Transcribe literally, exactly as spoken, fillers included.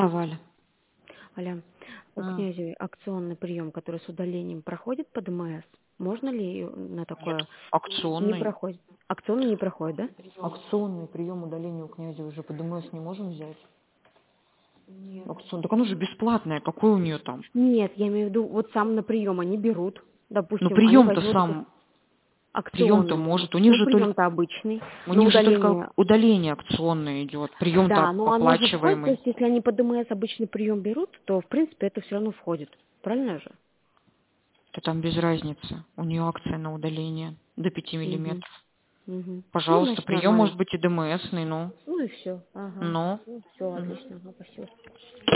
А, Валя. Аля, у М, князя акционный прием, который с удалением проходит по ДМС, можно ли на Нет, такое? Не акционный. проходит. Акционный не проходит, да? Акционный прием удаления у князя уже по ДМС не можем взять. Акцион. Так оно же бесплатное, какой у нее там? Нет, я имею в виду, вот сам на прием они берут, Ну допустим, они прием-то возьмут эту сам, прием-то акционную. может. У них Ну, же только, прием-то обычный, у но них же только удаление, удаление акционное идет. Прием-то да, но оно же входит, то оплачиваемый. есть если они по ДМС обычный прием берут, то в принципе это все равно входит. Правильно же? Это там без разницы. У нее акция на удаление до пяти Угу. миллиметров. Угу. Ну, Пожалуйста, значит, прием может нормально. быть и ДМСный, ну. Ну и все. Ага. Но. Ну, все, Мгм. отлично. Ага, спасибо.